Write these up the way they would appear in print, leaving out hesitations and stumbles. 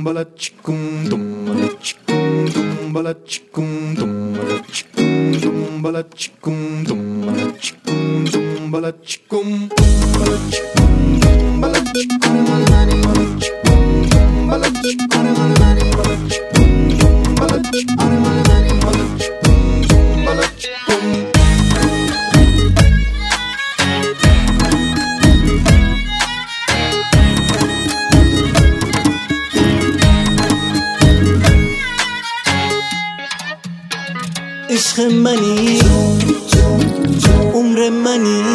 عشق منی، عمر منی،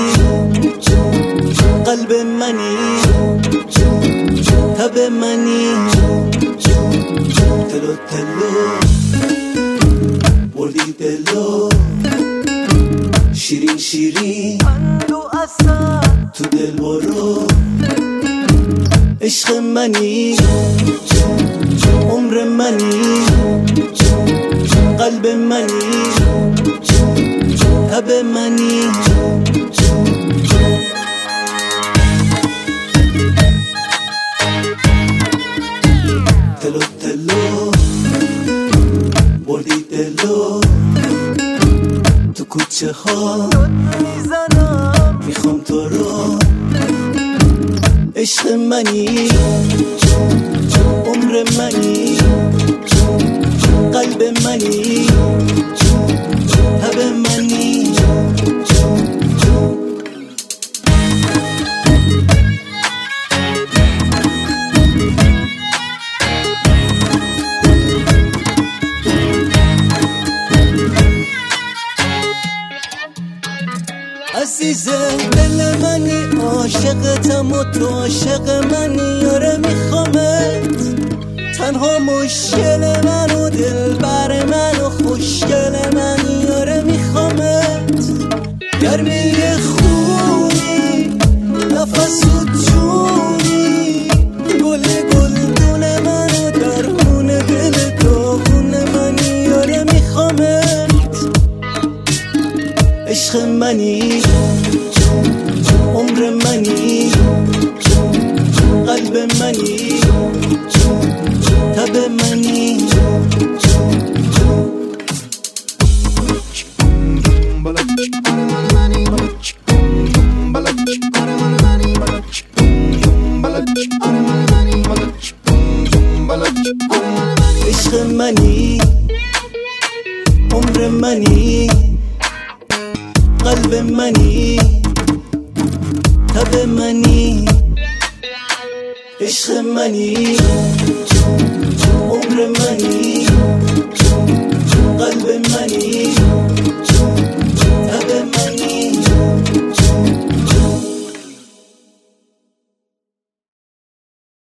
قلب منی، تب منی، تلو تلو بردی دلو، شیرین شیرین تو دل برو. عشق منی، عمر منی، قلب منی، تب منی، تلو تلو بردی دلو، تو کوچه ها میخوام تو رو. عشق منی، عمر منی، قلب منی، تب منی، عزیز دل منی، عاشقتم و تو عاشق منی. یاره میخوامت، تنها مشکل من و دل بر من و خوشگل منی. یاره میخوامت، گرمی خونی، نفس و جونی، گل گلدون من و درمون دل داغون منی. یاره میخوامت، عشق منی، عمر منی، قلب منی، تب منی. عشق منی، عمر منی، قلب منی، تب منی. عشق منی.